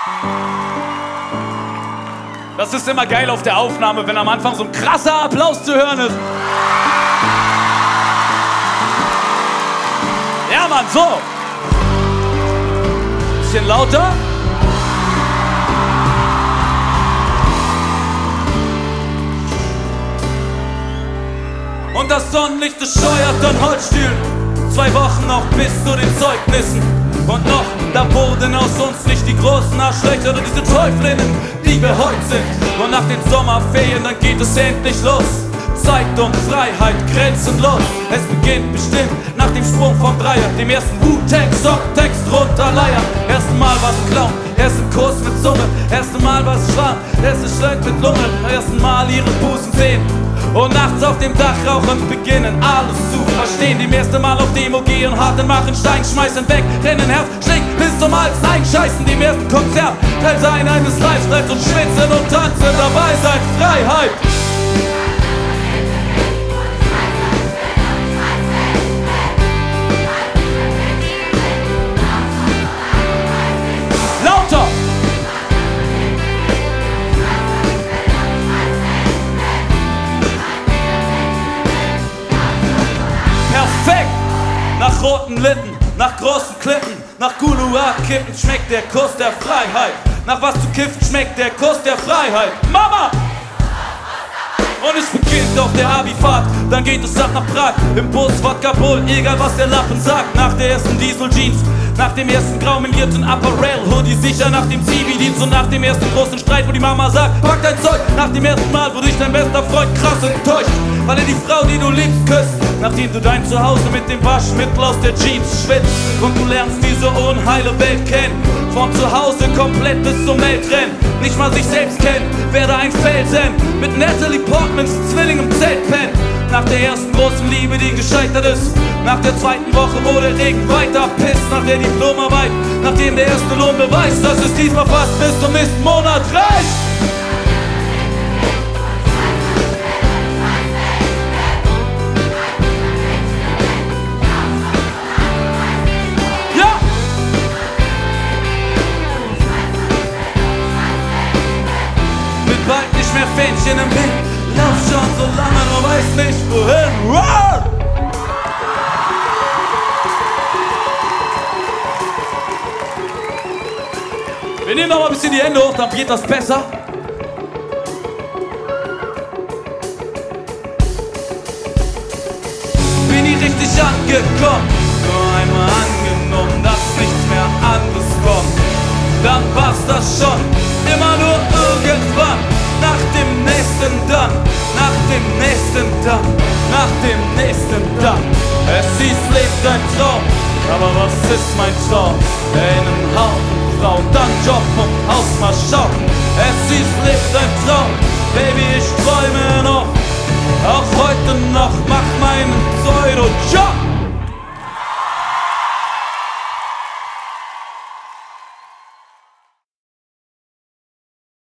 Das ist immer geil auf der Aufnahme, wenn am Anfang so ein krasser Applaus zu hören ist. Ja, Mann, so. Bisschen lauter. Und das Sonnenlicht, es scheuert an Holzstühlen. 2 Wochen noch bis zu den Zeugnissen. Und noch, da wurden aus uns nicht die großen Arschlöcher, sondern diese Teuflinnen, die wir heute sind. Und nach den Sommerferien, dann geht es endlich los. Zeit und Freiheit, grenzenlos. Es beginnt bestimmt nach dem Sprung vom Dreier, dem ersten Wu-Tang-Songtext runterleiern. Ersten Mal was klauen, ersten Kuss mit Zunge, ersten Mal was schwarm, erste Schleut mit Lunge, ersten Mal ihre Busen sehen. Und nachts auf dem Dach rauchen, beginnen alles zu verstehen. Dem ersten Mal auf Demo gehen, harten machen, Stein schmeißen weg, rennen Herz, schlägt bis zum Hals, einscheißen. Dem ersten Konzert, Teil sein eines Lifestyles und schwitzen und tanzen, dabei sein, Freiheit. Lauter! Perfekt! Nach roten Lippen, nach großen Klippen, nach Guluak-Kippen schmeckt der Kuss der Freiheit. Nach was zu kiffen schmeckt der Kuss der Freiheit. Mama! Und es beginnt auf der Abifahrt, dann geht es ab nach Prag. Im Bus, Wodka Bull, egal was der Lappen sagt. Nach der ersten Diesel-Jeans, nach dem ersten graumelierten Apparel-Hoodie, sicher nach dem Zivildienst und nach dem ersten großen Streit, wo die Mama sagt, pack dein Zeug. Nach dem ersten Mal, wo dich dein bester Freund krass enttäuscht, weil er die Frau, die du liebst, küsst. Nachdem du dein Zuhause mit dem Waschmittel aus der Jeans schwitzt und du lernst diese unheile Welt kennen. Von zu Hause komplett bis zum Weltrennen. Nicht mal sich selbst kennen, werde ein Felsen. Mit Natalie Portmans Zwilling im Zelt pennt. Nach der ersten großen Liebe, die gescheitert ist. Nach der zweiten Woche, wo der Regen weiter pisst. Nach der Diplomarbeit, nachdem der erste Lohn beweist, dass es diesmal fast bis zum nächsten Monat reicht. Bald nicht mehr Fähnchen im Wind, lauf schon so lange, du weißt nicht wohin. Roar! Wir nehmen noch mal ein bisschen die Hände hoch, dann geht das besser. Bin ich richtig angekommen, nur einmal angenommen, dass nichts mehr anderes kommt. Dann war's das schon, immer nur irgendwann. Nach dem nächsten dann, nach dem nächsten dann, nach dem nächsten dann. Es hieß, lebt ein Traum, aber was ist mein Traum? Einen Haufen Frau, dann Job und Haus mal schauen. Es hieß, lebt ein Traum, Baby, ich träume noch, auch heute noch, mach meinen Sohn